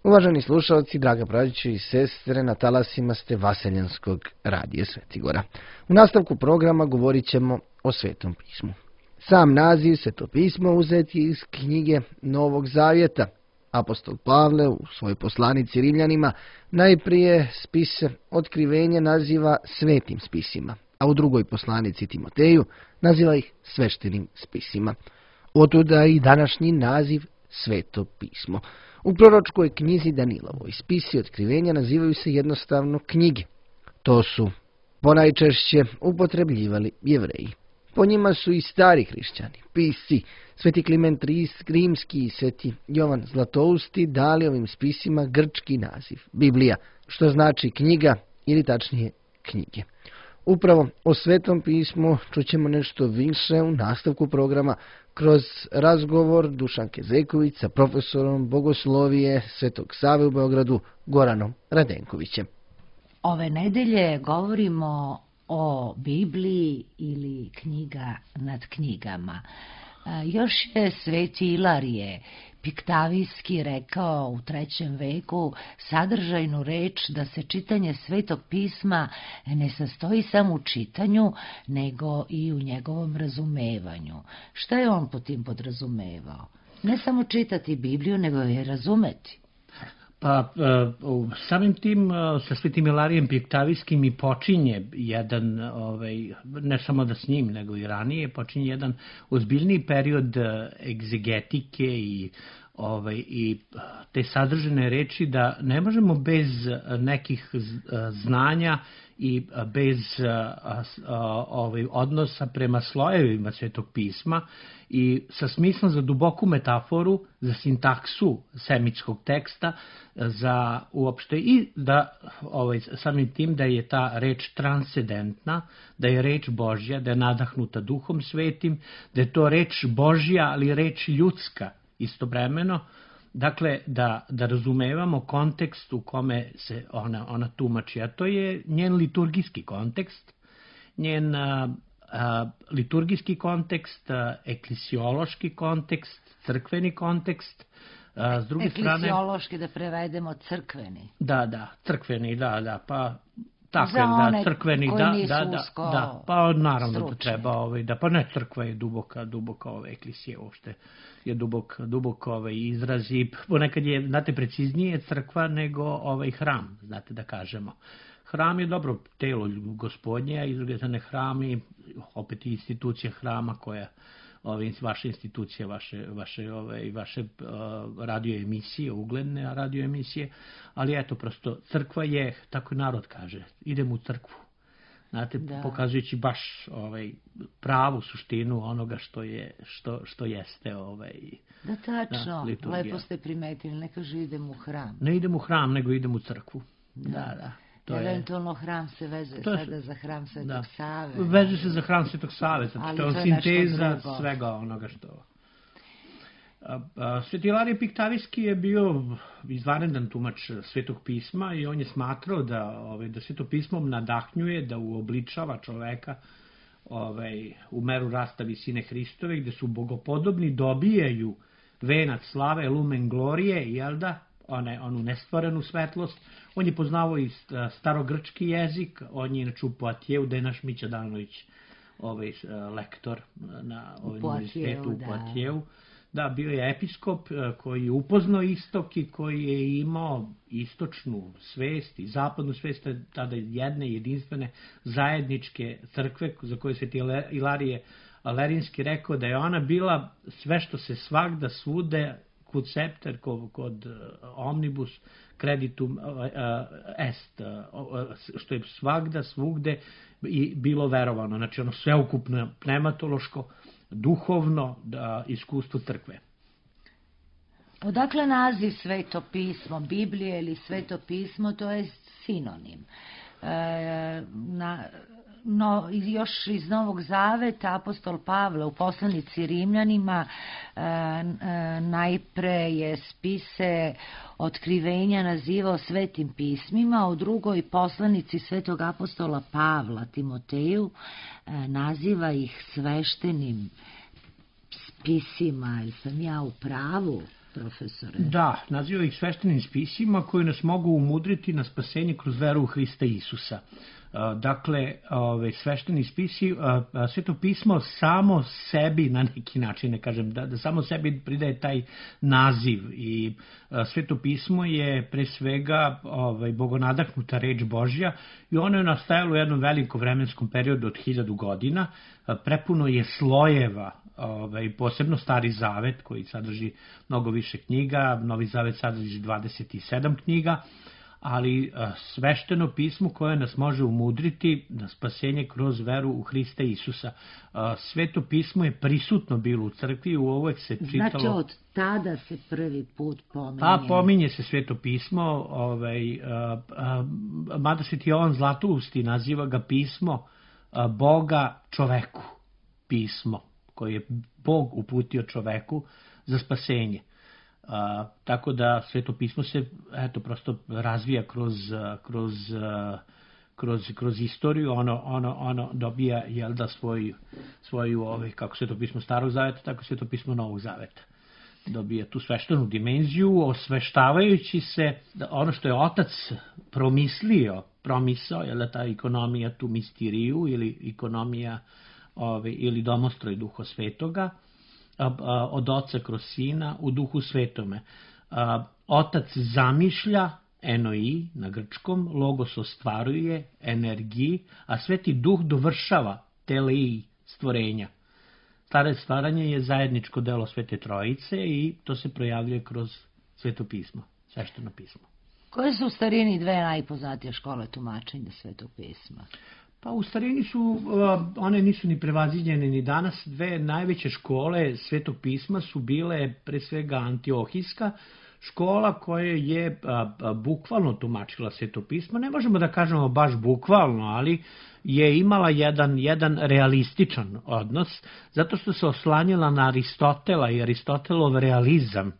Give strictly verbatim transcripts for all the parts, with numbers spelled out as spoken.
Uvaženi slušalci, draga braćo i sestre, na talasima ste Vaseljanskog radija Svetigora. U nastavku programa govorit ćemo o Svetom pismu. Sam naziv Sveto pismo uzet je iz knjige Novog Zavjeta. Apostol Pavle u svojoj poslanici Rimljanima najprije spise Otkrivenje naziva svetim spisima, a u drugoj poslanici Timoteju naziva ih sveštenim spisima. Otuda i današnji naziv Sveto pismo. U proročkoj knjizi Danilovoj spisi Otkrivenja nazivaju se jednostavno knjige. To su ponajčešće upotrebljivali Jevreji. Po njima su i stari hrišćani, pisci, Sveti Kliment Rimski i Sveti Jovan Zlatousti dali ovim spisima grčki naziv, Biblija, što znači knjiga ili tačnije knjige. Upravo o Svetom pismu čućemo nešto više u nastavku programa kroz razgovor Dušanke Zeković sa profesorom bogoslovije Svetog Save u Beogradu Goranom Radenkovićem. Ove nedelje govorimo o Bibliji ili knjiga nad knjigama. Još je Sveti Ilarije Piktavijski rekao u trećem veku sadržajnu reč da se čitanje Svetog pisma ne sastoji samo u čitanju, nego i u njegovom razumevanju. Šta je on po tim podrazumevao? Ne samo čitati Bibliju, nego je razumeti. Pa samim tim sa Svetim Ilarijem Piktavijskim i počinje jedan, ovaj, ne samo da s njim, nego i ranije, počinje jedan ozbiljniji period egzegetike i, ovaj, i te sadržene reči da ne možemo bez nekih znanja i bez ovaj, odnosa prema slojevima Svetog pisma i sa smislom za duboku metaforu, za sintaksu semitskog teksta, za uopšte i da ovaj, samim tim da je ta reč transcendentna, da je reč Božja, da je nadahnuta Duhom Svetim, da je to reč Božja, ali reč ljudska istovremeno. Dakle, da, da razumevamo kontekst u kome se ona, ona tumači, a to je njen liturgijski kontekst, njen a, a, liturgijski kontekst, a, eklesiološki kontekst, crkveni kontekst. A, s druge eklesiološki strane, da prevedemo crkveni. Da, da, crkveni, da, da, pa... Tako za je, one da, crkveni, koji da, nisu da, da, usko da, pa naravno stručni. da treba, ovaj, da, pa ne, crkva je duboka, duboka ove eklisije uopšte, je dubok, dubok ovaj izraz i ponekad je, znate, preciznije crkva nego ovaj hram, znate da kažemo. Hram je dobro telo gospodnje, a iz druge strane hram i opet institucija hrama koja, ove, vaše institucije, vaše, vaše, ove, vaše uh, radio emisije, ugledne radio emisije, ali eto, prosto, crkva je, tako narod kaže, idem u crkvu. Znate, da. Pokazujući baš ovaj, pravu suštinu onoga što je, što, što jeste ovaj, da, tačno, da, lepo ste primetili, ne kaže idem u hram. Ne idem u hram, nego idem u crkvu. Da, da. da. To eventualno je, hram se veze to je, sada za hram Svetog da, Save. Veže se za hram Svetog Save, znači to je sinteza svega onoga što... Sveti Ilarije Piktavijski je bio izvanredan tumač Svetog pisma i on je smatrao da, ovaj, da Sveto pismo nadahnjuje, da uobličava čoveka ovaj, u meru rasta visine Hristove, gde su bogopodobni dobijaju venac slave, lumen glorije, jel da, one, onu nestvorenu svetlost. On je poznavao i starogrčki jezik, on je inače u Poatijevu, da je naš Mića Danović ovaj, lektor na ovaj, univerzitetu u Poatijevu. Da, bio je episkop koji je upoznao istok i koji je imao istočnu svest i zapadnu svest, tada jedne jedinstvene zajedničke crkve za koje se Ilarije Alerinski rekao da je ona bila sve što se svagda svude kod septer, kod omnibus creditum est, što je svagda svugde i bilo verovano, znači ono sveukupno pneumatološko duhovno da, iskustvo crkve. Odakle naziv Sveto pismo, Biblije ili Sveto pismo, to je sinonim. E, na, no, još iz Novog Zaveta apostol Pavle u poslanici Rimljanima e, e, najpre je spise Otkrivenja nazivao svetim pismima, a u drugoj poslanici svetog apostola Pavla Timoteju e, naziva ih sveštenim spisima. Ili sam ja u pravu? profesore? Da, naziva ih sveštenim spisima koji nas mogu umudriti na spasenje kroz veru u Hrista Isusa. Dakle, ove, svešteni spisi, Sveto pismo samo sebi na neki način, ne kažem, da, da samo sebi pridaje taj naziv i Sveto pismo je pre svega ovaj, bogonadahnuta reč Božja i ono je nastajalo u jednom velikom vremenskom periodu od hiljadu godina, prepuno je slojeva, ovaj, posebno Stari Zavet koji sadrži mnogo više knjiga, Novi Zavet sadrži dvadeset sedam knjiga, ali svešteno pismo koje nas može umudriti na spasenje kroz veru u Hrista Isusa. Sveto pismo je prisutno bilo u crkvi, u uvek se čitalo... Znači od tada se prvi put pominje? Pa pominje se Sveto pismo, ovaj, mada Sveti Jovan Zlatousti naziva ga pismo Boga čoveku, pismo koje je Bog uputio čoveku za spasenje. Uh, tako da Sveto pismo se eto prosto razvija kroz kroz kroz kroz istoriju, ono ono ono dobija jel da svoj svoju ovaj kako Sveto pismo Starog Zaveta, tako Sveto pismo Novog Zaveta. Dobija tu sveštenu dimenziju osveštavajući se da ono što je Otac promislio, promisao je da ta ekonomija tu mistiriju ili ekonomija ovaj ili domostroj Duha Svetoga od Oca kroz Sina u Duhu Svetome. Otac zamišlja, enoi na grčkom, logos ostvaruje, energiji, a Sveti Duh dovršava, telei, stvorenja. Stare stvaranje je zajedničko delo Svete Trojice i to se projavljuje kroz Sveto pismo, svešteno pismo. Koje su u starini dve najpoznatije škole tumačenja Svetog pisma? Pa u starini su, one nisu ni prevaziđene ni danas, dve najveće škole Svetog pisma su bile pre svega Antiohijska škola koja je bukvalno tumačila Sveto pismo, ne možemo da kažemo baš bukvalno, ali je imala jedan, jedan realističan odnos, zato što se oslanjala na Aristotela i Aristotelov realizam.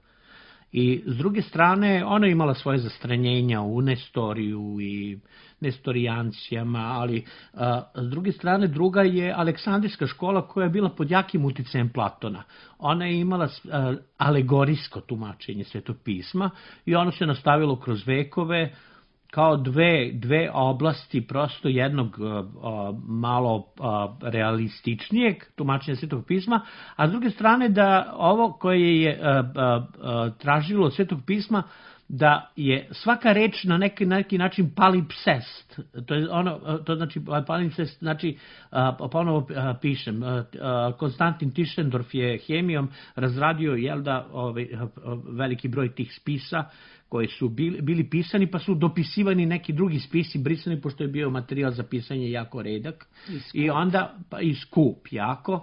I s druge strane, ona je imala svoje zastranjenja u Nestoriju i nestorijancijama, ali a, s druge strane druga je Aleksandrijska škola koja je bila pod jakim uticajem Platona. Ona je imala a, alegorijsko tumačenje Svetog pisma i ono se nastavilo kroz vekove kao dve, dve oblasti prosto jednog a, malo a, realističnijeg tumačenja Svetog pisma, a s druge strane da ovo koje je a, a, a, tražilo od Svetog pisma da je svaka reč na neki, neki način palimpsest, to je ono, to znači palimpsest, znači ponovo pišem, Konstantin Tischendorf je hemijom razradio jel da ovaj, veliki broj tih spisa koji su bili, bili pisani pa su dopisivani neki drugi spisi brisani pošto je bio materijal za pisanje jako redak i, i onda pa, i skup jako.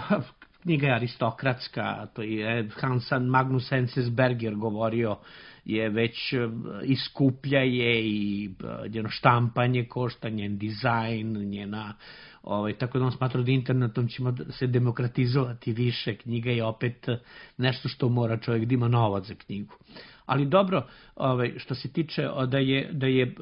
Knjiga je aristokratska, to je Hansan Magnus Enzensberger govorio, je već iskuplja je i njeno štampanje košta, njen dizajn, njena, ovaj, tako da on smatra da internetom ćemo se demokratizovati više, knjiga je opet nešto što mora čovjek da ima novac za knjigu. Ali dobro, ovaj, što se tiče da je da je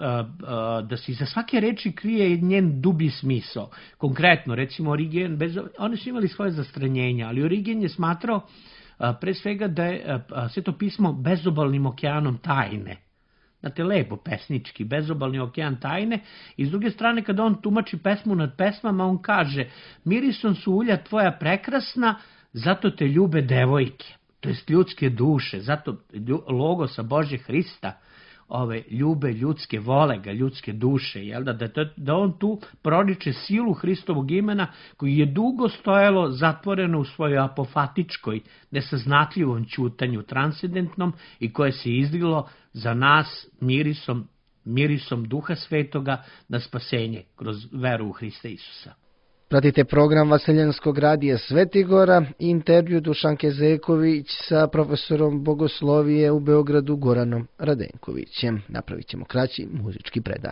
da se iza svake reči krije njen dublji smisao. Konkretno, recimo Origen, bez oni su imali svoje zastranjenja, ali Origen je smatrao pre svega da je Sveto pismo bezobalnim okeanom tajne. Znate, lepo pesnički, bezobalni okean tajne, i s druge strane kada on tumači pesmu nad pesmama, on kaže: mirisom su ulja tvoja prekrasna, zato te ljube devojke, to jest ljudske duše, zato logosa Božje Hrista, ove ljube ljudske, vole ga ljudske duše, jel da, da, da on tu proriče silu Hristovog imena koji je dugo stojalo zatvoreno u svojoj apofatičkoj, nesaznatljivom ćutanju transcendentnom i koje se izdvilo za nas mirisom, mirisom Duha Svetoga na spasenje kroz veru u Hrista Isusa. Pratite program Vaseljenskog radija Svetigora i intervju Dušanke Zeković sa profesorom bogoslovije u Beogradu Goranom Radenkovićem. Napravit ćemo kraći muzički predah.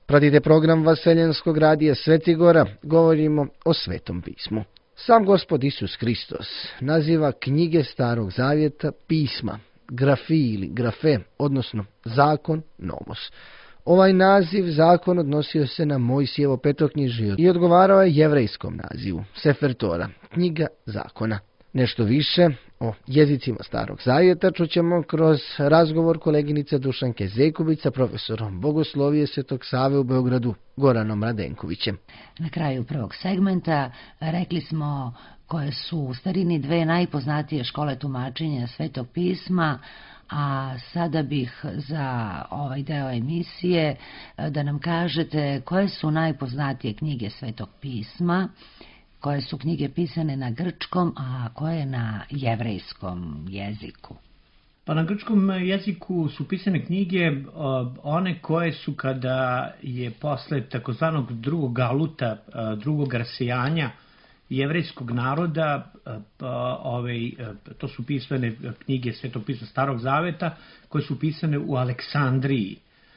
Pratite program Vaseljenskog radija Sveti Gora, govorimo o Svetom pismu. Sam Gospod Isus Hristos naziva knjige Starog Zavjeta pisma, grafi ili grafe, odnosno zakon, nomos. Ovaj naziv zakon odnosio se na Mojsijevo petoknjižje i odgovarao je jevrejskom nazivu, Sefer Tora, knjiga zakona. Nešto više o jezicima Starog Zavjeta čućemo kroz razgovor koleginice Dušanke Zejković sa profesorom bogoslovije Svetog Save u Beogradu, Goranom Radenkovićem. Na kraju prvog segmenta rekli smo koje su u starini dve najpoznatije škole tumačenja Svetog pisma, a sada bih za ovaj deo emisije da nam kažete koje su najpoznatije knjige Svetog pisma, koje su knjige pisane na grčkom, a koje na jevrejskom jeziku. Pa na grčkom jeziku su pisane knjige one koje su kada je posle takozvanog drugog galuta, drugog rasejanja jevrejskog naroda, ovaj, to su pisane knjige Svetog pisma Starog Zaveta, koje su pisane u Aleksandriji.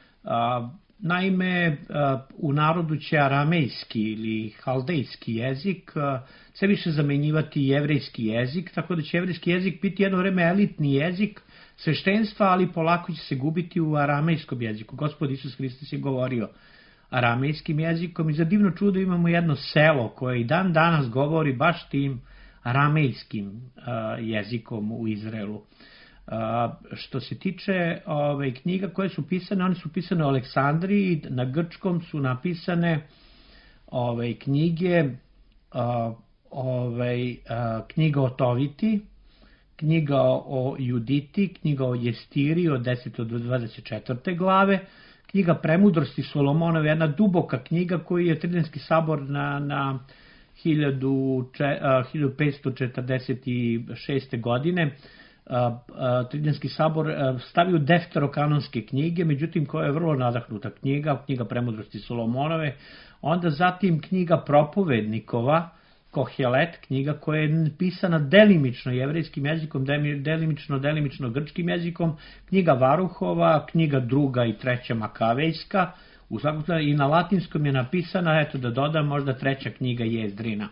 Naime, u narodu će aramejski ili haldejski jezik sve više zamenjivati jevrejski jezik, tako da će jevrejski jezik biti jedno vreme elitni jezik sveštenstva, ali polako će se gubiti u aramejskom jeziku. Gospod Isus Hristos je govorio aramejskim jezikom i za divno čudo imamo jedno selo koje i dan danas govori baš tim aramejskim jezikom u Izraelu. Uh, što se tiče ovaj, knjiga koje su pisane, one su pisane u Aleksandriji, na grčkom su napisane ovaj, knjige, uh, ovaj, uh, knjiga o Toviti, knjiga o Juditi, knjiga o Jestiri od desete do dvadeset četvrte glave, knjiga Premudrosti Solomonove, jedna duboka knjiga koju je Tridenski sabor na, na hiljadu petsto četrdeset šeste. godine Tridenski sabor stavio defterokanonske knjige, međutim koja je vrlo nadahnuta knjiga, knjiga Premudrosti Solomonove, onda zatim knjiga Propovednikova, Kohelet, knjiga koja je pisana delimično jevrejskim jezikom, delimično, delimično grčkim jezikom, knjiga Varuhova, knjiga druga i treća Makavejska, u svakom slučaju i na latinskom je napisana, eto da dodam, možda treća knjiga Jezdrina,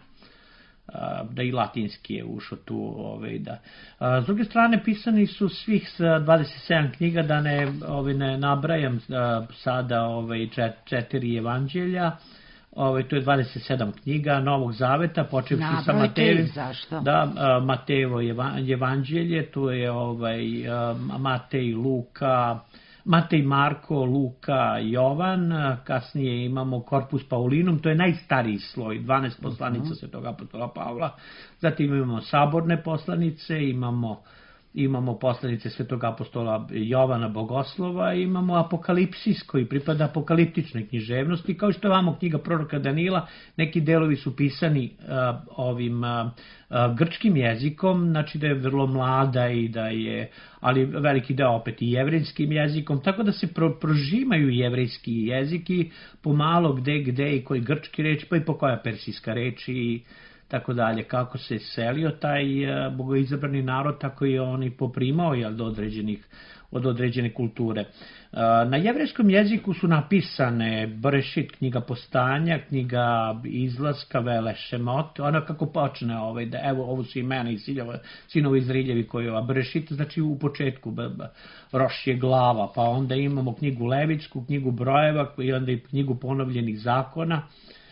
da i latinski je ušao tu. Ovaj, da. S druge strane, pisani su svih dvadeset sedam knjiga, da ne, ovaj, ne nabrajam sada ovaj, četiri evanđelja, ovaj, to je dvadeset sedam knjiga Novog Zaveta, počevši sa Matejevim. Da, Matejevo evanđelje, to je ovaj, Matej, Luka, Matej, Marko, Luka, Jovan, kasnije imamo Corpus Paulinum, to je najstariji sloj, dvanaest poslanica Svetog apostola Pavla, zatim imamo saborne poslanice, imamo, imamo poslanice Svetog apostola Jovana Bogoslova, imamo Apokalipsis koji pripada apokaliptičnoj književnosti, kao što je vamo knjiga proroka Danila, neki delovi su pisani uh, ovim uh, grčkim jezikom, znači da je vrlo mlada i da je, ali veliki deo opet i jevrejskim jezikom, tako da se pro, prožimaju jevrejski jezik i pomalo gde, gde i koji grčki reč, pa i po koja persijska reč i tako dalje. Kako se selio taj bogoizabrani narod, tako i on i poprimao jel, do određenih, od određene kulture. Na jevrejskom jeziku su napisane Berešit, knjiga Postanja, knjiga Izlaska, Vele Šemot, ono kako počne, ovaj, da evo ovo su imena i sinovi Izriljevi koji je Berešit, znači u početku Roš je glava, pa onda imamo knjigu Levitsku, knjigu Brojeva i onda i knjigu ponovljenih zakona.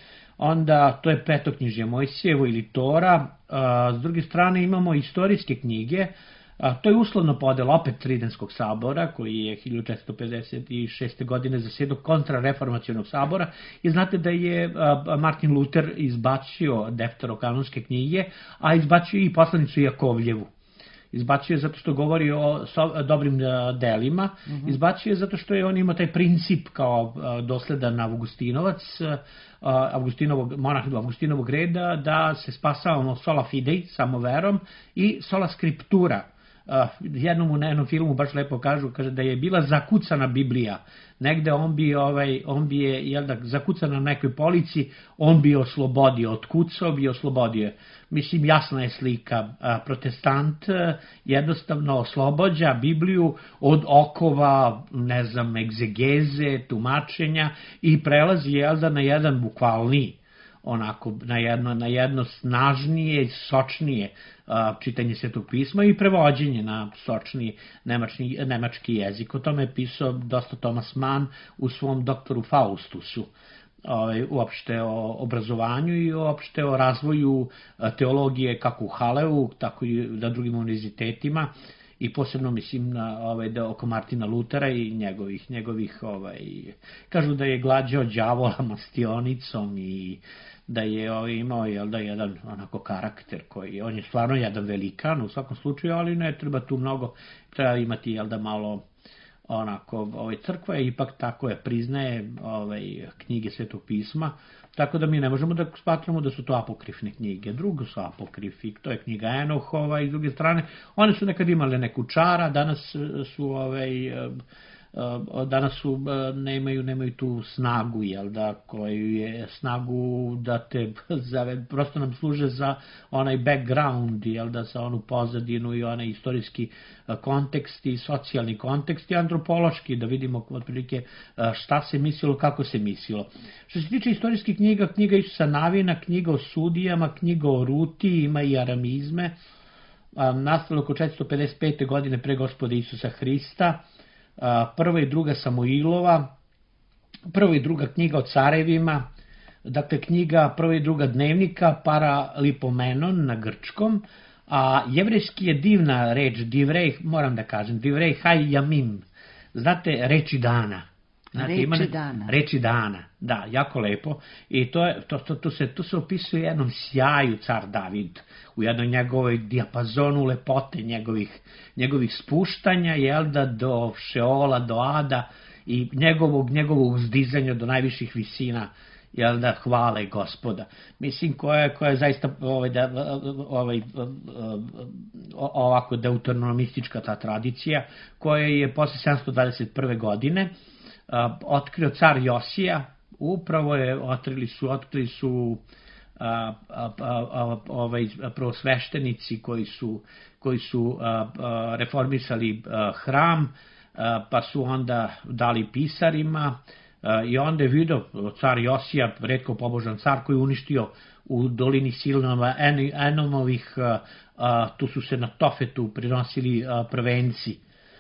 Onda to je petoknjižje Mojsijevo ili Tora, s druge strane imamo istorijske knjige, to je uslovno podela opet Tridenskog sabora koji je hiljadu četiristo pedeset šeste. godine zasedao kontrareformacionog sabora i znate da je Martin Luther izbacio defterokanonske knjige, a izbacio i poslanicu Jakovljevu. Izbacio je zato što govori o dobrim delima, izbacio je zato što je on imao taj princip kao dosledan Augustinovac, Augustinovog, monah Augustinovog reda, da se spasavamo sola fidei, samo verom, i sola scriptura, jednom u jednom filmu baš lepo kažu, kaže da je bila zakucana Biblija, negde on bi, ovaj, on bi je, jel da, zakucana na nekoj polici, on bi je oslobodio, otkucao bi je oslobodio. Mislim, jasna je slika, protestant jednostavno oslobođa Bibliju od okova, ne znam, egzegeze, tumačenja i prelazi, jel da, na jedan bukvalniji, onako, na jedno, na jedno snažnije, sočnije uh, čitanje Svetog pisma i prevođenje na sočniji nemački, nemački jezik. O tome je pisao dosta Thomas Mann u svom doktoru Faustusu, ovaj, uopšte o obrazovanju i uopšte o razvoju teologije kako u Haleu, tako i na drugim univerzitetima. I posebno mislim na ovaj da oko Martina Lutera i njegovih njegovih ovaj kažu da je glađao đavola mastionicom i da je ovaj imao jel da jedan onako karakter koji on je stvarno jedan velikan u svakom slučaju, ali ne treba tu mnogo, treba imati jel da malo onako ovaj crkva je ipak tako je priznaje ovaj knjige Svetog pisma. Tako da mi ne možemo da smatramo da su to apokrifne knjige. Drugo su apokrifi, to je knjiga Enohova i s druge strane, one su nekad imale neku čara, danas su ovaj danas su nemaju nemaju tu snagu, jel da, koju je snagu da te zave, prosto nam služe za onaj background, jel da, za onu pozadinu i onaj istorijski kontekst i socijalni kontekst i antropološki, da vidimo otprilike šta se mislilo, kako se mislilo. Što se tiče istorijskih knjiga, knjiga Isusa Navina, knjiga o sudijama, knjiga o Ruti, ima i aramizme, nastalo oko četiristo pedeset pete godine pre Gospoda Isusa Hrista, prva i druga Samuilova, prva i druga knjiga o carevima, dakle knjiga prva i druga dnevnika, Paralipomenon na grčkom, a jevrejski je divna reč, divrej, moram da kažem, divrej haj jamim, znate, reči dana. Znate, reči ima ne, dana. Reči dana, da, jako lepo. I to, je, to, to, to, se, to se opisuje jednom sjaju car David, u jednoj njegovoj dijapazonu lepote, njegovih, njegovih spuštanja, jel da, do Šeola, do Ada i njegovog, njegovog uzdizanja do najviših visina, jel da, hvale Gospoda. Mislim, koja je, koja je zaista ovaj, da, ovaj, ovako deuteronomistička ta tradicija, koja je posle sedamsto dvadeset prve godine otkrio car Josija, upravo je otkrili su, otkrili su a, a, a, ovaj, prvosveštenici koji su, koji su a, a, reformisali a, hram, a, pa su onda dali pisarima a, i onda je vidio car Josija, retko pobožan car, koji je uništio u dolini Silnova en, Enomovih, a, a, tu su se na Tofetu prinosili a, prvenci,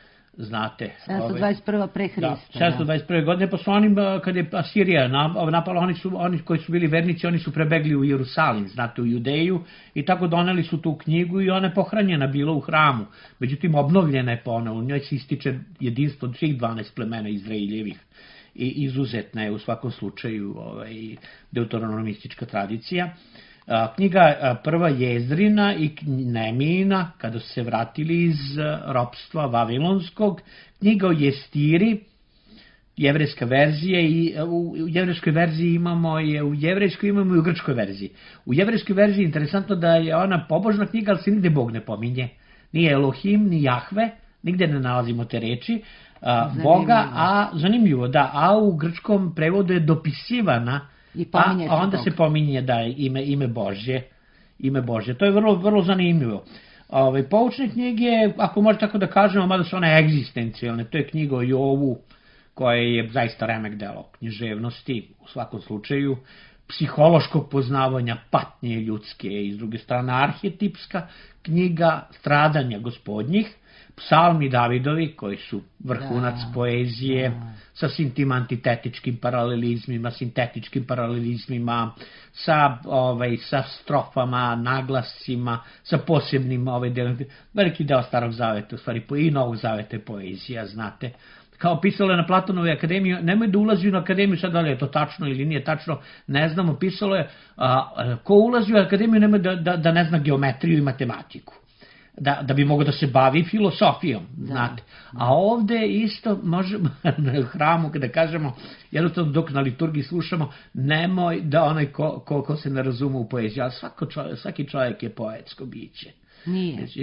znate. sedamsto dvadeset prva pre Hrista. Da, sedamsto dvadeset prve godine, pa su oni, kada je Asirija napala, oni, su, oni koji su bili vernici, oni su prebegli u Jerusalim, znate, u Judeju, i tako doneli su tu knjigu i ona je pohranjena bila u hramu. Međutim, obnovljena je ponovo, u njoj se ističe jedinstvo od svih dvanaest plemena Izraeljevih. I izuzetna je u svakom slučaju ovaj, deuteronomistička tradicija. Knjiga prva Jezrina i Nemijina, kada su se vratili iz ropstva vavilonskog, knjiga o Jestiri, jevrejska verzija, i u jevrejskoj verziji imamo je u jevrejskoj imamo i u grčkoj verziji. U jevrejskoj verziji je interesantno da je ona pobožna knjiga, ali se nigde Bog ne pominje. Nije Elohim, ni Jahve, nigde ne nalazimo te reči a, Boga, a zanimljivo, da, a u grčkom prevodu je dopisivana, a, a onda se pominje da je ime, ime Božje, ime Božje. To je vrlo, vrlo zanimljivo. Ove, poučne knjige, ako može tako da kažemo, mada su one egzistencijalne, to je knjiga o Jovu, koja je zaista remek delo književnosti, u svakom slučaju, psihološkog poznavanja patnje ljudske i s druge strane arhetipska knjiga stradanja gospodnjih, psalmi Davidovi, koji su vrhunac da, poezije, da. Sa svim tim antitetičkim paralelizmima, sintetičkim paralelizmima, sa, ovaj, sa strofama, naglascima, sa posebnim ovaj, delom, veliki deo Starog zaveta, u stvari i Novog zaveta je poezija, znate. Kao pisalo je na Platonovoj akademiji, nemoj da ulazi u akademiju, sad da li je to tačno ili nije tačno, ne znamo, pisalo je, a, ko ulazi u akademiju nemoj da, da, da ne zna geometriju i matematiku. Da, da bi mogao da se bavi filosofijom, da, znate. A ovde isto možemo na hramu, kada kažemo, jednostavno dok na liturgiji slušamo, nemoj da onaj ko, ko, ko se ne razume u poeziju, ali svako čovjek, svaki čovjek je poetsko biće. Nije. Znači, da,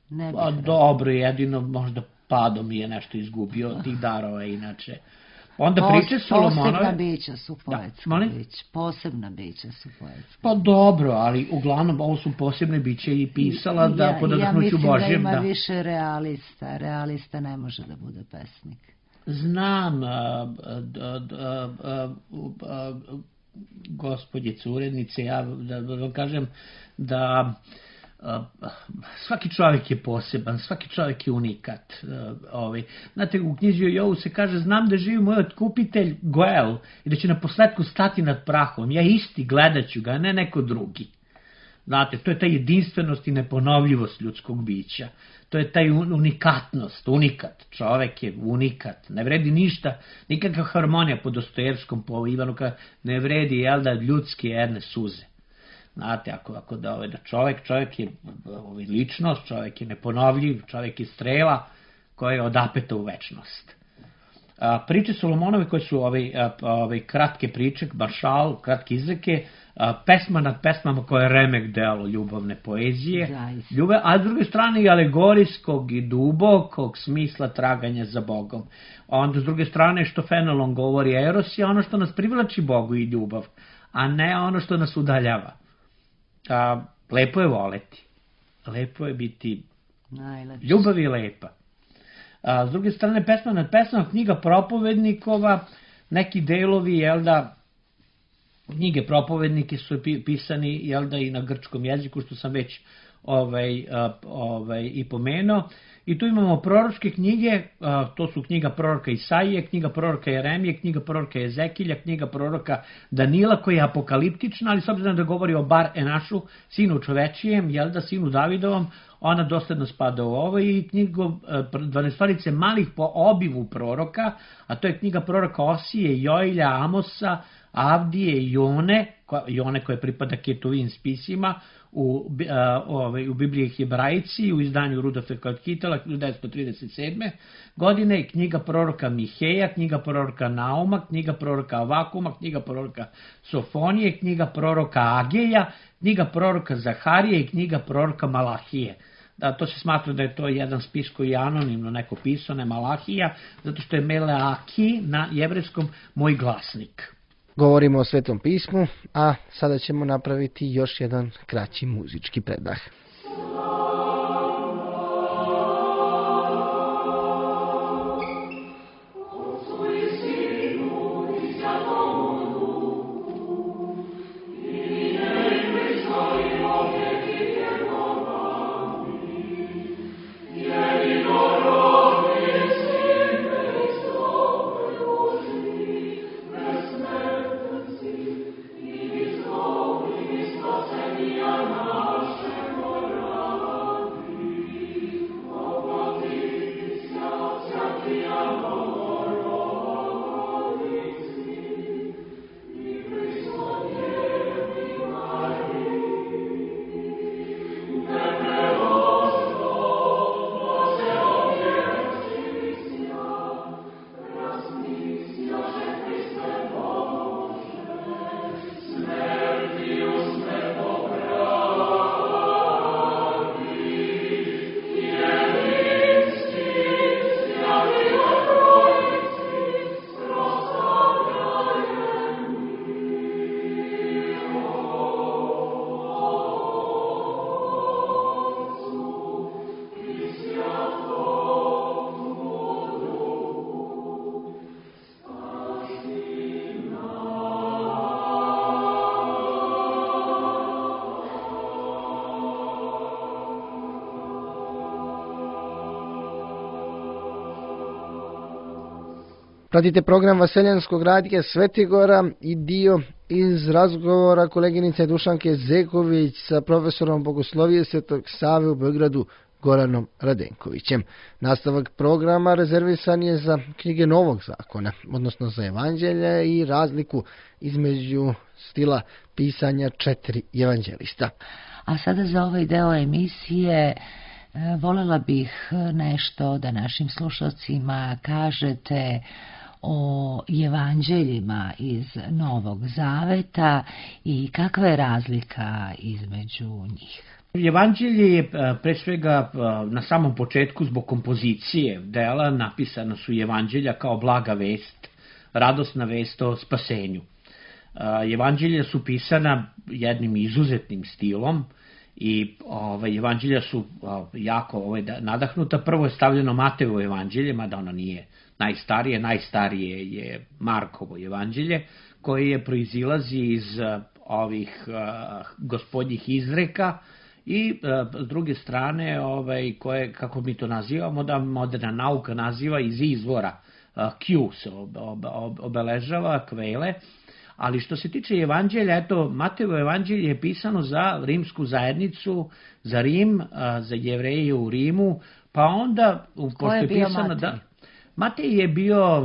Ne bih Pa, rekla. dobro, jedino možda padom je nešto izgubio tih darova, inače. Onda Pos, priče Solomonove... Posebna bića su poetska da, bića. Posebna bića su poetska. Pa dobro, ali uglavnom ovo su posebne biće i pisala da ja, po nadahnuću ja Božjem. Ja mislim da ima da. više realista. Realista ne može da bude pesnik. Znam, a, a, a, a, a, gospođice urednice, ja da, da vam kažem da a, svaki čovjek je poseban, svaki čovjek je unikat. A, ovaj. Znate, u knjizi o Jovu se kaže, znam da živi moj otkupitelj Goel i da će na posledku stati nad prahom. Ja isti gledat ću ga, a ne neko drugi. Znate, to je ta jedinstvenost i neponovljivost ljudskog bića. To je taj unikatnost, unikat. Čovek je unikat. Ne vredi ništa, nikakva harmonija po Dostojevskom, po Ivanuka, ne vredi, jel da, ljudske jedne suze. Znate, ako, ako da, ovaj, da čovek, čovek je ovaj, ličnost, čovek je neponovljiv, čovek je strela koja je odapeta u večnost. A, priče Solomonove koje su ovaj, ovaj, kratke priče, maršal, kratke izreke, a, pesma nad pesmama koja je remek delo ljubavne poezije, ljube, a s druge strane i alegorijskog i dubokog smisla traganja za Bogom. Onda s druge strane što Fenelon govori, eros je ono što nas privlači Bogu i ljubav, a ne ono što nas udaljava. A, lepo je voleti, lepo je biti, najlepše. Ljubav je lepa. A, s druge strane, pesma nad pesmama, knjiga propovednikova, neki delovi, jel da, knjige propovednike su pisani, jel da, i na grčkom jeziku, što sam već ovaj, ovaj, i pomenuo. I tu imamo proročke knjige, to su knjiga proroka Isaije, knjiga proroka Jeremije, knjiga proroka Ezekilja, knjiga proroka Danila, koja je apokaliptična, ali s obzirom da govori o Bar Enašu, sinu čovečijem, jel da, sinu Davidovom, ona dosledno spada u ovo, i knjigu dvanaestorice malih po obimu proroka, a to je knjiga proroka Osije, Joilja, Amosa, Avdije i Jone, Jone koje pripada Ketuvin spisima, u, uh, u Bibliji Hebrajci, u izdanju Rudolfa Kitela, hiljadu devetsto trideset sedme. godine, knjiga proroka Miheja, knjiga proroka Nauma, knjiga proroka Avakuma, knjiga proroka Sofonije, knjiga proroka Ageja, knjiga proroka Zaharije i knjiga proroka Malahije. Da, to se smatra da je to jedan spis koji je anonimno neko pisao, ne Malahija, zato što je Meleaki na jevrejskom moj glasnik. Govorimo o Svetom pismu, a sada ćemo napraviti još jedan kraći muzički predah. Pratite program Vaseljanskog radija Svetigora i dio iz razgovora koleginice Dušanke Zeković sa profesorom bogoslovije Svetog Save u Beogradu Goranom Radenkovićem. Nastavak programa rezervisan je za knjige Novog zakona, odnosno za evanđelje i razliku između stila pisanja četiri evanđelista. A sada za ovaj deo emisije volela bih nešto da našim slušalcima kažete o evanđeljima iz Novog Zaveta i kakva je razlika između njih. Evanđelje je pre svega na samom početku zbog kompozicije dela napisana su evanđelja kao blaga vest, radosna vest o spasenju. Evanđelja su pisana jednim izuzetnim stilom i ovaj, evanđelja su jako ovaj, nadahnuta. Prvo je stavljeno Matejevo evanđelje, mada ono nije najstarije, najstarije je Markovo evanđelje, koje je proizilazi iz ovih uh, gospodnjih izreka i uh, s druge strane, ovaj, koje, kako mi to nazivamo, da moderna nauka naziva iz izvora, uh, Q se ob, ob, ob, obeležava, kvele, ali što se tiče evanđelja, eto, Matejevo evanđelje je pisano za rimsku zajednicu, za Rim, uh, za Jevreje u Rimu, pa onda, Ko je bio pisano, Matej? da, Matej je bio uh,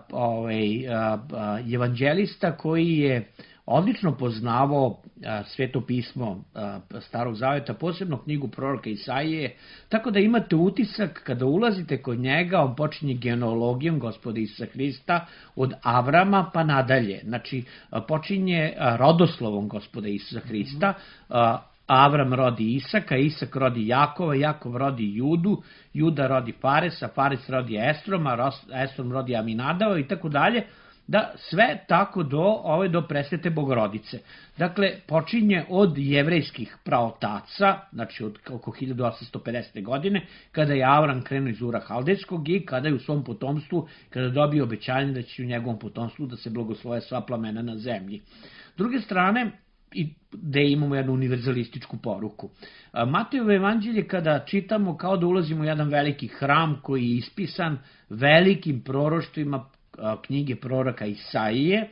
ovaj, uh, uh, evanđelista koji je odlično poznavao uh, Sveto pismo uh, Starog zaveta, posebno knjigu proroka Isaije, tako da imate utisak kada ulazite kod njega, on počinje genealogijom Gospoda Isusa Hrista od Avrama pa nadalje. Znači, uh, počinje uh, rodoslovom Gospoda Isusa Hrista, uh, Avram rodi Isaka, Isak rodi Jakova, Jakov rodi Judu, Juda rodi Faresa, Fares rodi Estroma, Estrom rodi Aminadava i tako dalje, da sve tako do ove do presvete Bogorodice. Dakle, počinje od jevrejskih praotaca, znači od oko hiljadu osamsto pedesete. godine, kada je Avram krenuo iz Ura Haldejskog i kada je u svom potomstvu, kada dobio obećanje da će u njegovom potomstvu da se blagosloje sva plamena na zemlji. S druge strane, i gde imamo jednu univerzalističku poruku. Matejevo evanđelje kada čitamo kao da ulazimo u jedan veliki hram koji je ispisan velikim proroštvima knjige proroka Isaije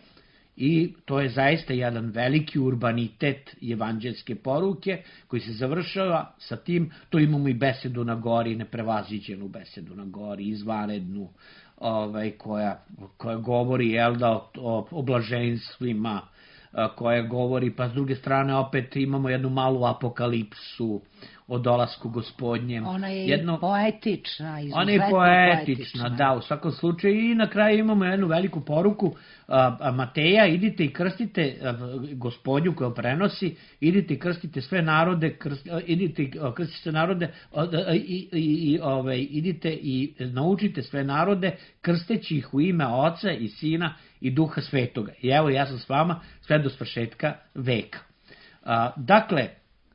i to je zaista jedan veliki urbanitet evanđelske poruke koji se završava sa tim, to imamo i besedu na gori, neprevaziđenu besedu na gori, izvanrednu, ovaj, koja, koja govori jel da, o, o, o blaženstvima, koja govori, pa s druge strane opet imamo jednu malu apokalipsu o dolasku Gospodnjem. Ona je Jedno, poetična, izuzetno ona je poetična, poetična. da, u svakom slučaju i na kraju imamo jednu veliku poruku a, a Mateja, idite i krstite a, Gospodnju koja prenosi, idite i krstite sve narode, krst, a, idite i krstite sve narode a, a, i, i, i ovaj, idite i naučite sve narode krsteći ih u ime Oca i Sina i Duha Svetoga. I evo ja sam s vama sve do svršetka veka. A, dakle,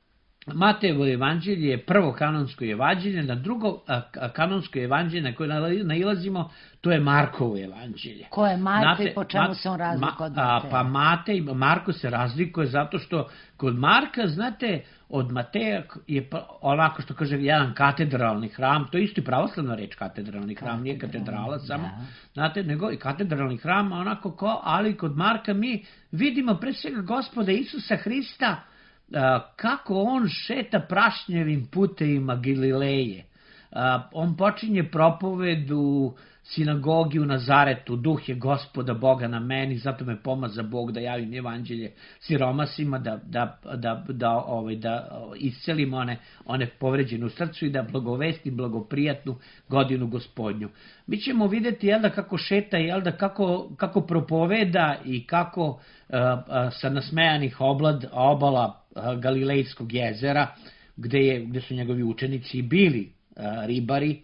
Matejevo evanđelje je prvo kanonsko evanđelje, na drugo a, kanonsko evanđelje na koje nailazimo, to je Markovo evanđelje. Ko je Matej, Znate, po čemu Ma, se on razlikuje od Ma, a, Mateja? Pa Matej, Marko se razlikuje zato što kod Marka, znate, od Mateja je onako što kaže jedan katedralni hram, to je isto i pravoslavna reč katedralni hram, nije katedrala samo, da. znate, nego i katedralni hram, onako ko, ali kod Marka mi vidimo pre svega Gospoda Isusa Hrista, kako on šeta prašnjevim putevima Galileje. On počinje propoved u sinagogi u Nazaretu, duh je Gospoda Boga na meni, zato me pomaza Bog da javim evanđelje siromasima, da, da, da, da, ovaj, da iscelim one, one povređene u srcu i da blagovestim blagoprijatnu godinu Gospodnju. Mi ćemo vidjeti jel da kako šeta, jel da kako, kako propoveda i kako uh, uh, sa nasmejanih oblad, obala uh, Galilejskog jezera, gde, je, gde su njegovi učenici bili uh, ribari,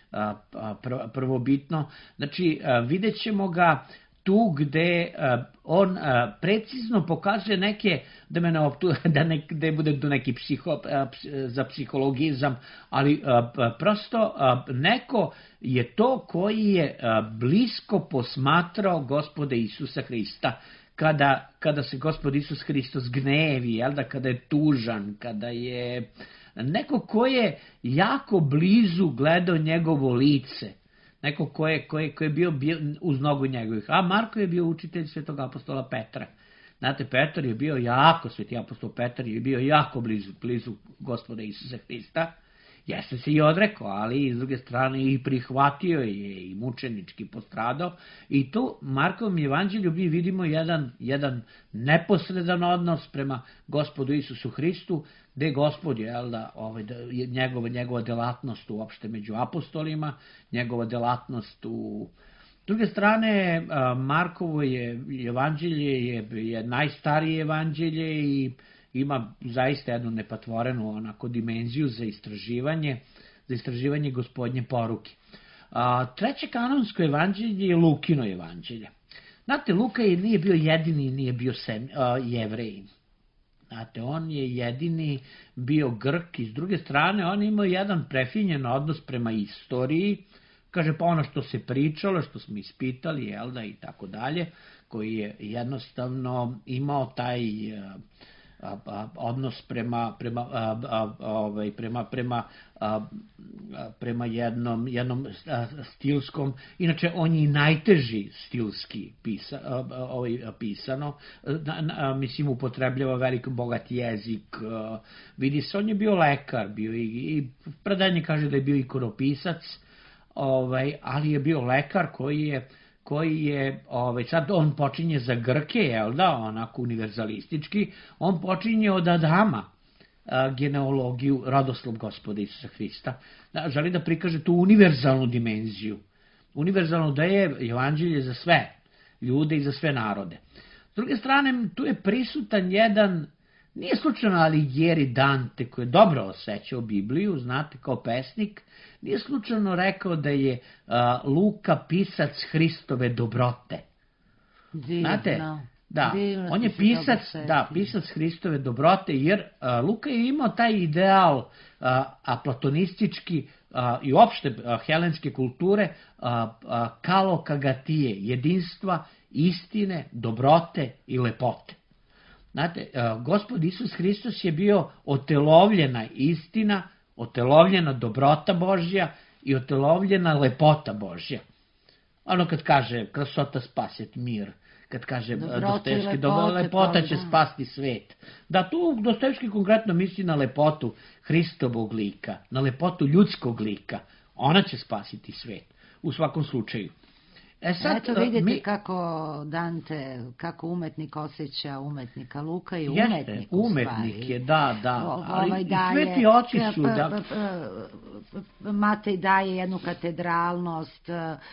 prvobitno. Znači, vidjet ćemo ga tu gde on precizno pokazuje neke, da me ne optu, da ne, da bude do neki psiho, za psihologizam, ali prosto neko je to koji je blisko posmatrao Gospoda Isusa Hrista. Kada, kada se Gospod Isus Hristos gnevi, jel da, kada je tužan, kada je neko ko je jako blizu gledao njegovo lice, neko ko je, ko je, ko je bio, bio uz nogu njegovih. A Marko je bio učitelj svetog apostola Petra. Znate, Petar je bio jako, sveti apostol Petar je bio jako blizu, blizu Gospoda Isusa Hrista. Jeste se i odrekao, ali s druge strane i prihvatio je i mučenički postradao. I tu Markovom evanđelju mi vidimo jedan, jedan neposredan odnos prema Gospodu Isusu Hristu, gde je Gospod, jel da, ovaj, da, njegova, njegova delatnost uopšte među apostolima, njegova delatnost u... S druge strane, Markovo je evanđelje je, je najstarije evanđelje i ima zaista jednu nepatvorenu onako dimenziju za istraživanje, za istraživanje Gospodnje poruke. A, treće kanonsko evanđelje je Lukino evanđelje. Znate, Luka je nije bio jedini, nije bio sem, a, Jevrejin. Znate, on je jedini bio Grk i s druge strane on imao jedan prefinjen odnos prema istoriji, kaže pa ono što se pričalo, što smo ispitali, jel da, i tako dalje, koji je jednostavno imao taj a, a, odnos prema prema a, a, ovaj prema prema a, a, prema jednom jednom a, stilskom, inače on je i najteži stilski pisa, a, a, ovaj pisano, na, na, mislim upotrebljava velik bogat jezik, a, vidi se on je bio lekar, bio i, i predanje kaže da je bio ikonopisac, ovaj ali je bio lekar koji je koji je, ovaj, sad on počinje za Grke, jel da, onako univerzalistički, on počinje od Adama, a, genealogiju, rodoslov Gospoda Isusa Hrista, da, želi da prikaže tu univerzalnu dimenziju, univerzalno da je evanđelje za sve ljude i za sve narode. S druge strane, tu je prisutan jedan, nije slučajno Alighieri Dante, koji je dobro osjećao Bibliju, znate, kao pesnik, nije slučajno rekao da je a, Luka pisac Hristove dobrote. Divno. Znate, da, Divno on je pisac, da, pisac Hristove dobrote, jer a, Luka je imao taj ideal a, a platonistički a, i uopšte a, helenske kulture a, a, kalokagatije, jedinstva, istine, dobrote i lepote. Znate, Gospod Isus Hristos je bio otelovljena istina, otelovljena dobrota Božja i otelovljena lepota Božja. Ono kad kaže krasota spaset mir, kad kaže Dostojevski lepota će spasti svet. Da, tu Dostojevski konkretno misli na lepotu Hristovog lika, na lepotu ljudskog lika. Ona će spasiti svet, u svakom slučaju. E sad, Eto vidite mi, kako Dante, kako umetnik osjeća umetnika. Luka i umetnik. Jeste, umetnik je, da, da. O, ovaj daje, i sveti oči su. Da. P, p, p, Matej daje jednu katedralnost,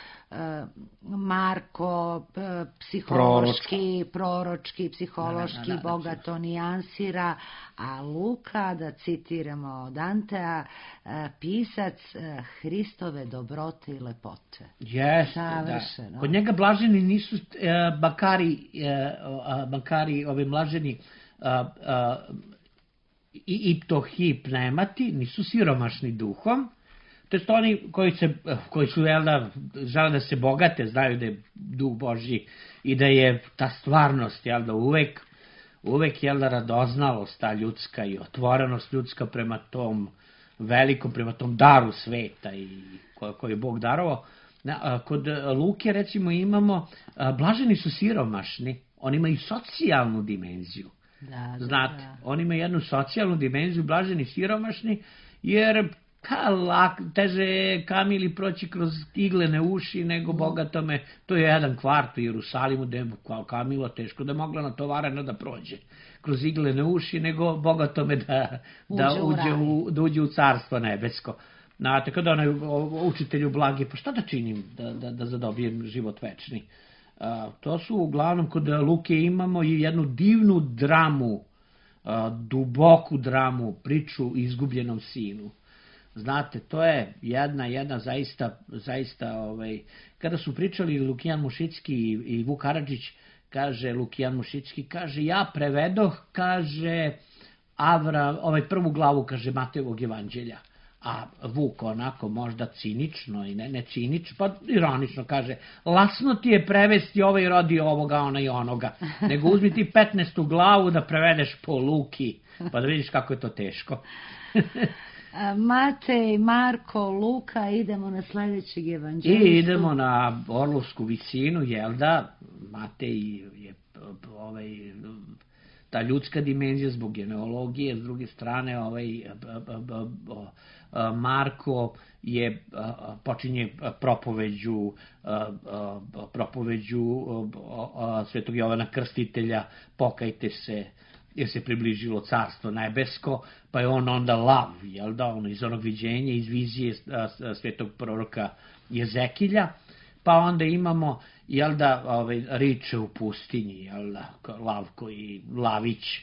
Marko psihološki, proročki, proročki psihološki, da, da, da, bogato nijansira, a Luka, da citiramo Dantea, pisac Hristove dobrote i lepote. Jeste, da. Kod njega blaženi nisu eh, bakari, eh, bakari, ovi blaženi eh, eh, i iptohip nemati, nisu siromašni duhom, to je oni koji, se, koji su jel da, žele da se bogate, znaju da je duh Božji i da je ta stvarnost jel da uvek, uvek jel da radoznalost ta ljudska i otvorenost ljudska prema tom velikom, prema tom daru sveta i koji je Bog darovao. Kod Luke recimo imamo, blaženi su siromašni, oni imaju socijalnu dimenziju. Da, da, znate, da. Oni imaju jednu socijalnu dimenziju, blaženi siromašni, jer ka, lak, teže je Kamili proći kroz iglene uši nego bogatome, to je jedan kvart u Jerusalimu gde je Kamilo teško da je mogla natovarena da prođe kroz iglene uši nego bogatome da, da, uđe, uđe u, da uđe u carstvo nebesko. Znate, kada onaj učitelju blagi, pa šta da činim da, da, da zadobijem život večni? A, to su uglavnom, kod Luke imamo i jednu divnu dramu, a, duboku dramu, priču o izgubljenom sinu. Znate, to je jedna, jedna zaista, zaista, ovaj, kada su pričali Lukijan Mušicki i, i Vuk Karadžić, kaže Lukijan Mušicki, kaže, ja prevedoh, kaže, Avra, ovaj prvu glavu, kaže, Matejevog evanđelja. A Vuk onako možda cinično i ne, ne cinično, pa ironično kaže, lasno ti je prevesti ovaj rodi ovoga, ona i onoga, nego uzmi ti petnaestu glavu da prevedeš po Luki, pa da vidiš kako je to teško. Matej, Marko, Luka, idemo na sljedećeg evanđelistu. I idemo na Orlovsku visinu, jel da, Matej je ovaj, ta ljudska dimenzija zbog genealogije, s druge strane ovaj Marko je počinje propoveđu propoveđu Svetog Jovana Krstitelja, pokajte se jer se približilo carstvo nebesko, pa je on onda lav, jel da, ono iz onog viđenja, iz vizije svetog proroka Jezekilja, pa onda imamo, jel da, ovaj, riče u pustinji, jel da, lav koji, lavić,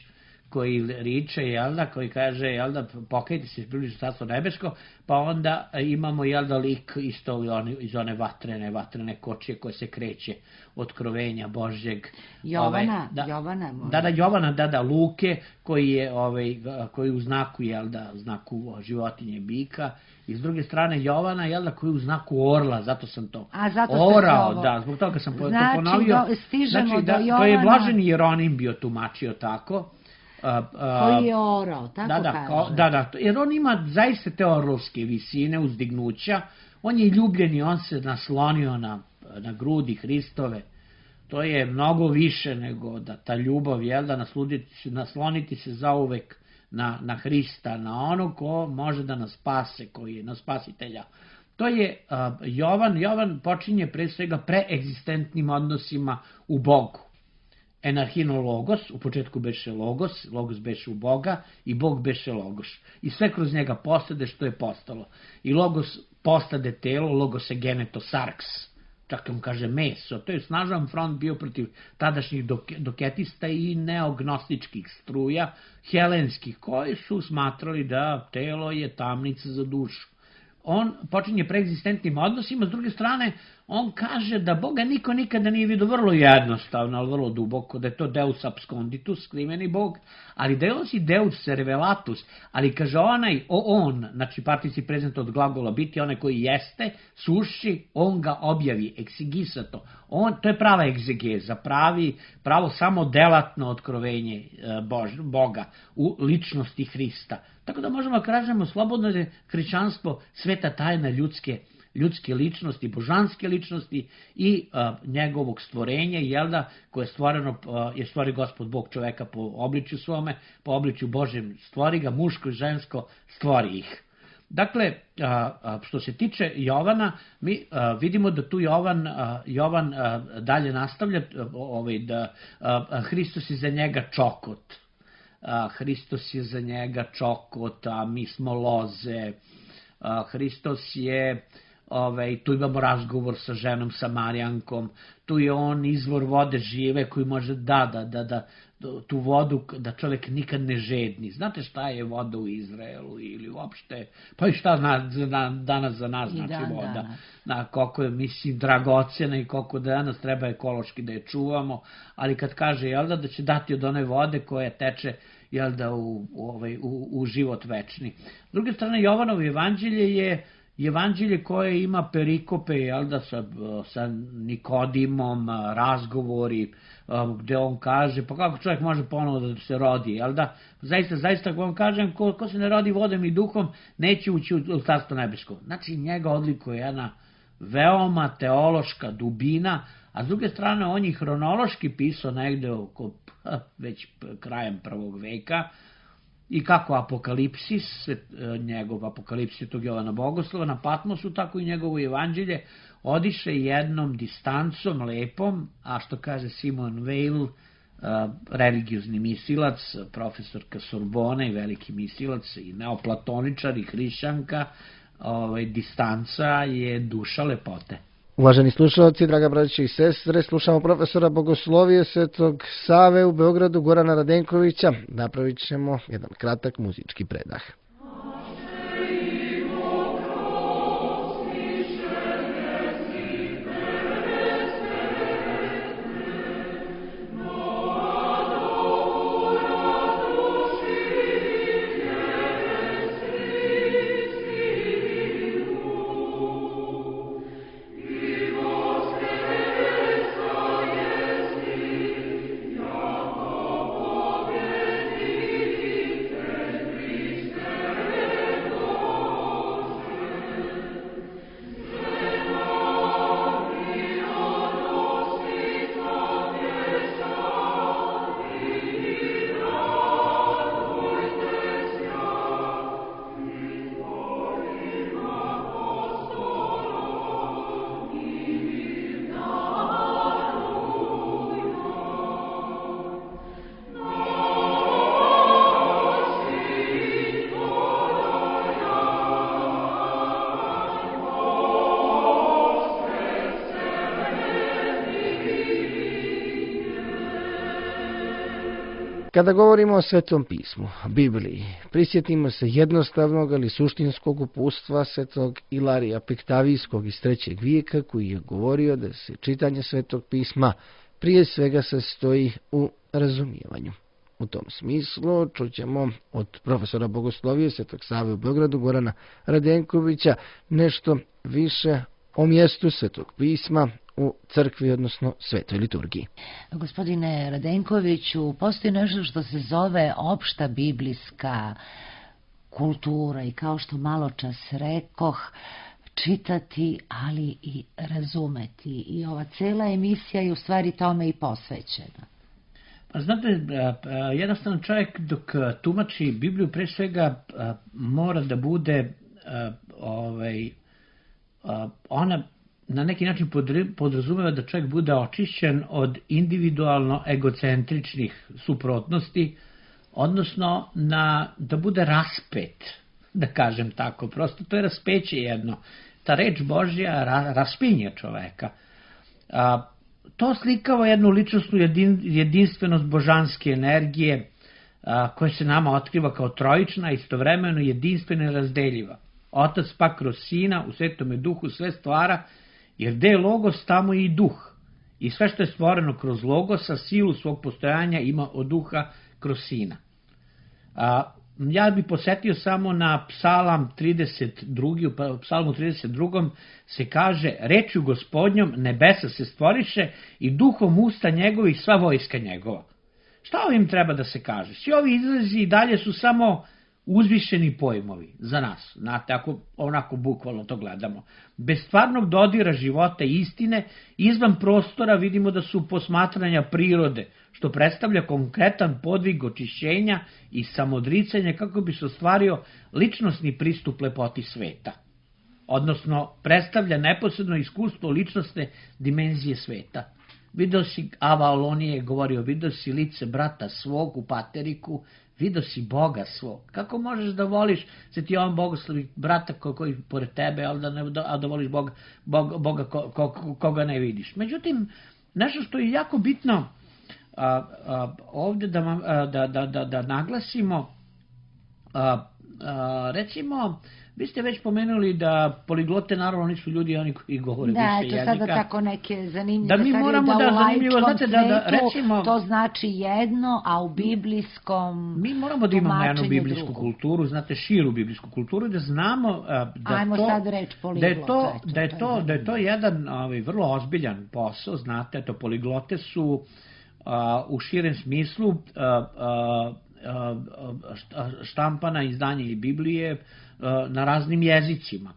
koji riče, jel da, koji kaže, jel da, pokajte se, približi carstvo nebesko, pa onda imamo, jel da, lik isto iz one vatrene, vatrene kočije koje se kreće, otkrovenja Božjeg. Jovana, ovaj, da, Jovana. Možda. Da, da, Jovana, da, da, Luke, koji je, ovaj, koji u znaku, jel da, znaku životinje bika, i s druge strane Jovana, jel da, koji u znaku orla, zato sam to A, zato orao, ovo... da, zbog toga sam znači, to ponovio. Do, stižemo znači, da, do Jovana... To je Blaženi Jeronim bio tumačio tako. A, a, koji je orao, tako da, da, kaže. Kao, da, da, jer on ima zaista te orlovske visine, uzdignuća, on je ljubljeni, on se naslonio na, na grudi Hristove, to je mnogo više nego da ta ljubav, jel da, nasluditi, nasloniti se zauvek na, na Hrista, na ono ko može da nas spase, koji je na spasitelja. To je uh, Jovan, Jovan počinje pre svega preegzistentnim odnosima u Bogu. Enarhino logos, u početku beše logos, logos beše u Boga i Bog beše logos. I sve kroz njega postade što je postalo. I logos postade telo, logos je geneto sarks, čak vam kaže meso. To je snažan front bio protiv tadašnjih doketista i neognostičkih struja, helenskih, koji su smatrali da telo je tamnica za dušu. On počinje preegzistentnim odnosima, s druge strane, on kaže da Boga niko nikada nije vidio, vrlo jednostavno, ali vrlo duboko, da je to Deus absconditus, skriveni Bog, ali da je on si Deus revelatus, ali kaže onaj, o on, znači particip prezent od glagola biti, onaj koji jeste, suši, on ga objavi, exigisato. On, to je prava egzegeza, pravi, pravo samo delatno otkrovenje Bož, Boga u ličnosti Hrista. Tako da možemo da kažemo slobodno da je hrišćanstvo sveta tajna ljudske, ljudske ličnosti, božanske ličnosti i a, njegovog stvorenja, jel da, koje je stvoreno, a, je stvori Gospod Bog čoveka po obličju svome, po obličju Božjem stvori ga, muško i žensko stvori ih. Dakle, a, a, što se tiče Jovana, mi a, vidimo da tu Jovan, a, Jovan a, dalje nastavlja, a, ovaj, da a, a, Hristos je za njega čokot. A, Hristos je za njega čokot, a mi smo loze. A, Hristos je, ovaj, tu imamo razgovor sa ženom Samarijankom, tu je on izvor vode žive koji može da, da, da, da, tu vodu da čovjek nikad ne žedni. Znate šta je voda u Izraelu ili uopšte, pa i šta na, na, danas za nas znači dan, voda. Danas. Na koliko je, mislim, dragocjena i koliko danas treba ekološki da je čuvamo, ali kad kaže, jel da, da će dati od one vode koja teče, jel da, u, u, ovaj, u, u život večni. S druge strane, Jovanovo evanđelje je evanđelje koje ima perikope, jel da, sa, sa Nikodimom, razgovori, gde on kaže, pa kako čovjek može ponovo da se rodi, jel da, zaista, zaista, ako vam kažem, ko, ko se ne rodi vodom i duhom, neće ući u carstvo nebesko. Znači, njega odlikuje jedna veoma teološka dubina, a s druge strane, on je hronološki pisao negde oko, već krajem prvog veka, i kako Apokalipsis, njegov Apokalipsis tog Jovana Bogoslova na Patmosu, tako i njegovo evanđelje odiše jednom distancom lepom, a što kaže Simon Weil, religiozni misilac, profesorka Sorbone i veliki misilac i neoplatoničar i hrišćanka, ovaj, distanca je duša lepote. Uvaženi slušalci, draga braće i sestre, slušamo profesora bogoslovije Svetog Save u Beogradu, Gorana Radenkovića. Napravit ćemo jedan kratak muzički predah. Christe Kada govorimo o Svetom pismu, Bibliji, prisjetimo se jednostavnog ali suštinskog uputstva svetog Ilarija Piktavijskog iz trećeg vijeka, koji je govorio da se čitanje Svetog pisma prije svega sastoji u razumijevanju. U tom smislu čućemo od profesora bogoslovije Svetog Save u Beogradu Gorana Radenkovića nešto više o mjestu Svetog pisma u crkvi, odnosno svetoj liturgiji. Gospodine Radenkoviću, postoji nešto što se zove opšta biblijska kultura i kao što malo čas rekoh, čitati, ali i razumeti. I ova cela emisija je u stvari tome i posvećena. Pa znate, jednostavno čovjek dok tumači Bibliju pre svega mora da bude ovaj, ona na neki način podrazumeva da čovjek bude očišćen od individualno egocentričnih suprotnosti, odnosno na, da bude raspet, da kažem tako, prosto to je raspeće jedno. Ta reč Božja ra, raspinje čoveka. A, to slikava jednu ličnostnu jedin, jedinstvenost božanske energije a, koja se nama otkriva kao trojična, istovremeno jedinstvena i razdeljiva. Otac pa kroz Sina u Svetome Duhu sve stvara, jer gde je Logos, tamo je i Duh. I sve što je stvoreno kroz Logosa, silu svog postojanja ima od Duha kroz Sina. A, ja bih posjetio samo na Psalam trideset drugi, u Psalmu trideset drugom se kaže: rečju Gospodnjom nebesa se stvoriše i duhom usta njegovih sva vojska njegova. Šta ovim treba da se kaže? Svi ovi izrazi i dalje su samo uzvišeni pojmovi za nas, znate, ako onako bukvalno to gledamo. Bez stvarnog dodira života i istine, izvan prostora vidimo da su posmatranja prirode, što predstavlja konkretan podvig očišćenja i samodricanja kako bi se ostvario ličnosni pristup lepoti sveta. Odnosno, predstavlja neposredno iskustvo ličnostne dimenzije sveta. Video si, Ava Olonije govorio, video si lice brata svog u pateriku, video si Boga svog. Kako možeš da voliš se ti on bogoslovi brata ko, koji pored tebe, ali da, ne, a da voliš Boga, Boga, Boga ko, ko, koga ne vidiš. Međutim, nešto što je jako bitno a, a, ovdje da, a, da, da, da, da naglasimo, a, a, recimo, vi ste već pomenuli da poliglote naravno nisu ljudi oni koji govore da, više jezika. Da, to sada tako neke zanimljive da mi moramo da, da zanimljivo, znate, da, da, recimo, to znači jedno, a u biblijskom mi moramo da imamo jednu biblijsku drugu. kulturu, znate, širu biblijsku kulturu, da znamo da Ajmo to, sad reč da je to, eto, da je to, to, da je to jedan ovaj, vrlo ozbiljan posao, znate, to poliglote su a, u širem smislu a, a, a, štampana izdanje i Biblije na raznim jezicima.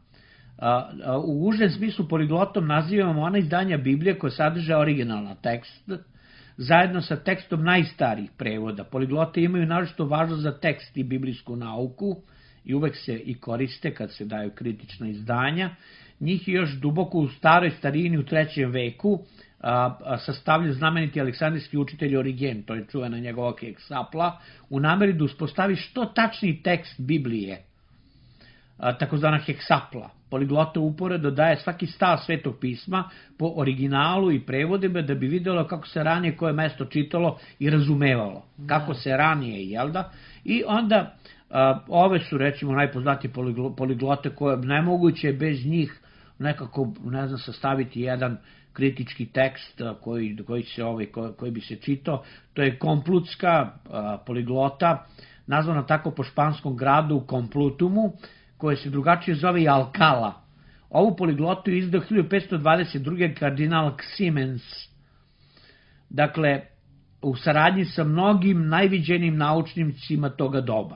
U užem smislu poliglotom nazivamo ona izdanja Biblije koje sadrže originalan tekst, zajedno sa tekstom najstarijih prevoda. Poliglote imaju naročito važnost za tekst i biblijsku nauku i uvek se i koriste kad se daju kritična izdanja. Njih je još duboko u staroj starini u trećem veku sastavlja znameniti aleksandrijski učitelj Origen, to je čuvena njegova Heksapla, u nameri da uspostavi što tačniji tekst Biblije, takozvana Heksapla. Poliglota uporedo daje svaki stav Svetog pisma po originalu i prevodima da bi vidjelo kako se ranije koje mesto čitalo i razumevalo. Kako se ranije, jel da? I onda a, ove su recimo najpoznatije poliglote koje nemoguće bez njih nekako, ne znam, sastaviti jedan kritički tekst koji, koji, se, ovaj, koji, koji bi se čitao. To je komplutska a, poliglota, nazvana tako po španskom gradu Komplutumu, koje se drugačije zove i Alcala. Ovu poliglotu je izdao hiljadu petsto dvadeset druge kardinal Ximenes. Dakle, u saradnji sa mnogim najviđenim naučnicima toga doba.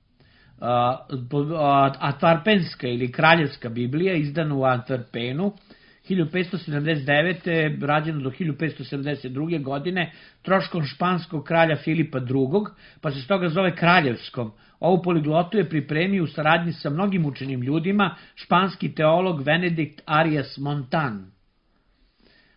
Antverpenska ili Kraljevska Biblija, izdana u Antverpenu, hiljadu petsto sedamdeset devete. rađeno do hiljadu petsto sedamdeset druge. godine, troškom španskog kralja Filipa drugog. pa se stoga zove Kraljevskom. Ovu poliglotu je pripremio u saradnji sa mnogim učenim ljudima španski teolog Benedikt Arias Montan.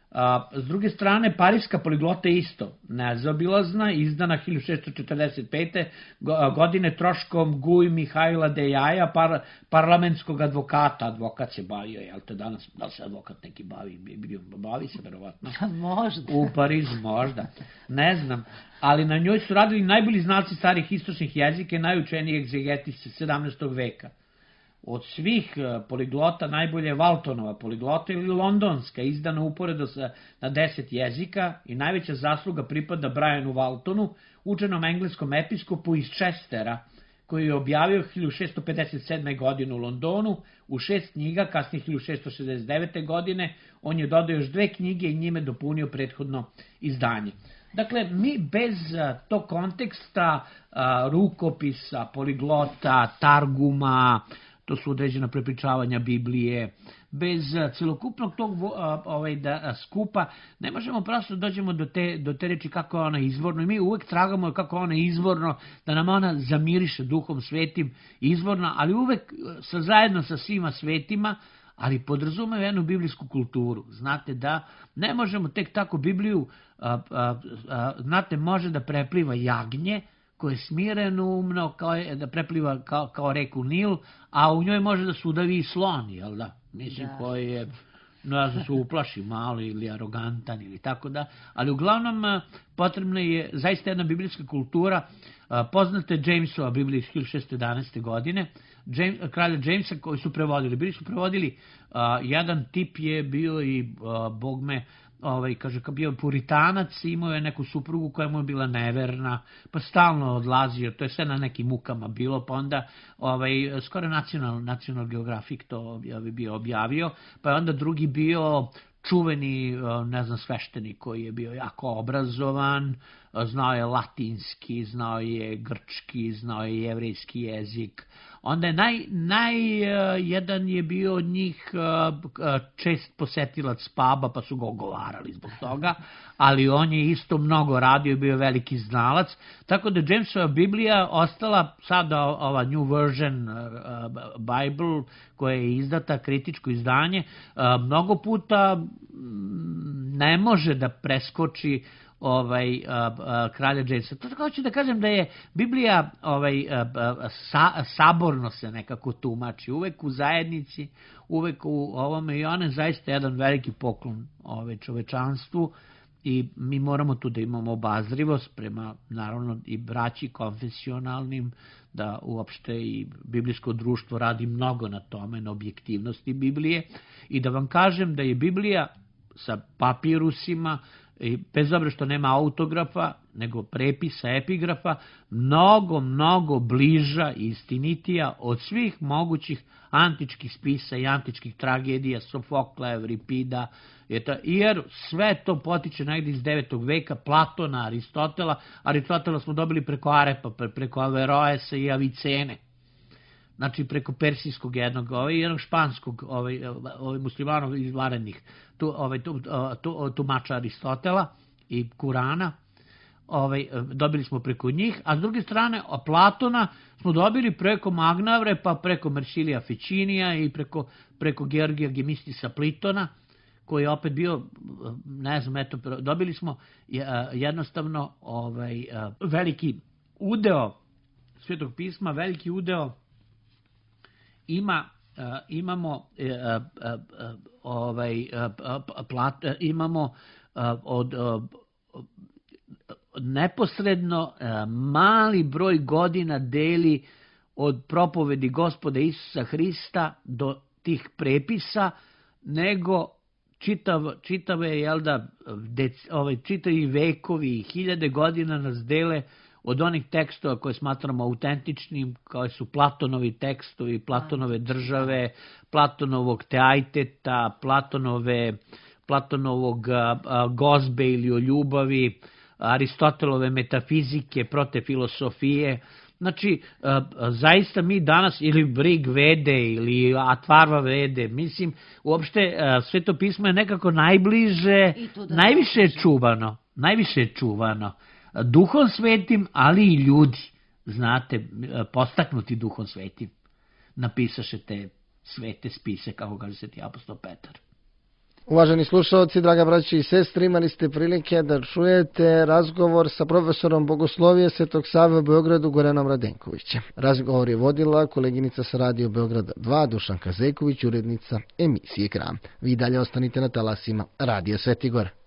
A, s druge strane, Pariska poliglota je isto nezaobilazna, izdana hiljadu šesto četrdeset pete. godine troškom Guj Mihajla Dejaja, par, parlamentskog advokata. Advokat se bavio, jel te danas, da li se advokat neki bavi, bavi se verovatno. Možda. U Parizu, možda. Ne znam. Ali na njoj su radili najbolji znalci starih istočnih jezika i najučeniji egzegeti sedamnaestog veka. Od svih poliglota najbolje je Waltonova poliglota ili londonska, izdana uporedo sa, na deset jezika, i najveća zasluga pripada Brianu Waltonu, učenom engleskom episkopu iz Chestera, koji je objavio hiljadu šesto pedeset sedme. godine u Londonu u šest knjiga, kasnije hiljadu šesto šezdeset devete. godine. On je dodao još dve knjige i njime dopunio prethodno izdanje. Dakle, mi bez tog konteksta a, rukopisa, poliglota, targuma, to su određena prepričavanja Biblije, bez celokupnog tog ovaj, da, skupa, ne možemo prosto dođemo do te, do te reči kako je ona izvorno. I mi uvek tragamo kako ona izvorno, da nam ona zamiriše Duhom Svetim izvorno, ali uvek sa, zajedno sa svima svetima, ali podrazumeva jednu biblijsku kulturu. Znate da ne možemo tek tako Bibliju, a, a, a, znate, može da prepliva jagnje, koje je smireno umno, kao je, da prepliva kao, kao reku Nil, a u njoj može da sudavi i slon, jel da? Mislim, da. Koji je, no, da se uplaši malo ili arogantan ili tako da, ali uglavnom potrebna je zaista jedna biblijska kultura. Poznate Jamesova Biblija iz hiljadu šesto jedanaeste. godine, James, kralja Jamesa, koji su prevodili. Bili su prevodili, a, jedan tip je bio i a, bogme, ovaj, kaže, kao bio puritanac, imao je neku suprugu koja mu je bila neverna, pa stalno odlazio, to je sve na nekim mukama bilo, pa onda ovaj, skoro National, National Geographic to je bio objavio, pa je onda drugi bio čuveni, ne znam, sveštenik koji je bio jako obrazovan, znao je latinski, znao je grčki, znao je jevrejski jezik. Onda je naj, naj jedan je bio od njih čest posetilac puba, pa su ga ogovarali zbog toga, ali on je isto mnogo radio i bio veliki znalac, tako da Jamesova Biblija ostala sada ova New Version Bible, koja je izdata, kritičko izdanje, mnogo puta ne može da preskoči ovaj a, a, kralja Jamesa. To tako hoću da kažem da je Biblija ovaj a, a, sa, saborno se nekako tumači, uvek u zajednici, uvek u ovome, i ona je zaista jedan veliki poklon ove čovečanstvu, i mi moramo tu da imamo obazrivost prema, naravno, i braći konfesionalnim, da uopšte i biblijsko društvo radi mnogo na tome, na objektivnosti Biblije, i da vam kažem da je Biblija sa papirusima, i bez obzira što nema autografa, nego prepisa, epigrafa, mnogo, mnogo bliža i istinitija od svih mogućih antičkih spisa i antičkih tragedija, Sofokla, Evripida, jer sve to potiče negdje iz devetog veka, Platona, Aristotela. Aristotela smo dobili preko Arepa, preko Averroesa i Avicene. Znači preko persijskog jednog, ovaj, jednog španskog, ovaj, ovaj muslimanov izvarenih tu, ovaj, tu, tu, tumača Aristotela i Kurana, ovaj, dobili smo preko njih, a s druge strane Platona smo dobili preko Magnavre, pa preko Mersilija Ficinija i preko, preko Georgija Gemistisa Plitona, koji je opet bio, ne znam, eto, dobili smo jednostavno ovaj, veliki udeo Svetog pisma, veliki udeo ima, imamo ovaj, plat, imamo od neposredno mali broj godina deli od propovedi Gospoda Isusa Hrista do tih prepisa, nego čitav, čitave, jel da, dec, ovaj, čitavi vekovi i hiljade godina nas dele od onih tekstova koje smatramo autentičnim, kao su Platonovi tekstovi, Platonove države, Platonovog Teaiteta, Platonove, Platonovog a, a, gozbe ili o ljubavi, Aristotelove metafizike, protefilosofije. Znači, a, a, zaista mi danas, ili Brig Vede, ili Atvarva Vede, mislim, uopšte a, Sveto pismo je nekako najbliže, najviše je čuvano, najviše je čuvano. Duhom svetim, ali i ljudi, znate, postaknuti Duhom svetim, napisaše te svete spise, kako kaže sveti apostol Petar. Uvaženi slušalci, draga braći i sestre, imali ste prilike da čujete razgovor sa profesorom bogoslovije Svetog Save u Beogradu Goranom Radenkovićem. Razgovor je vodila koleginica sa Radio Beograda dva, Dušanka Zejković, urednica emisije Kram. Vi dalje ostanite na talasima Radio Svetigor.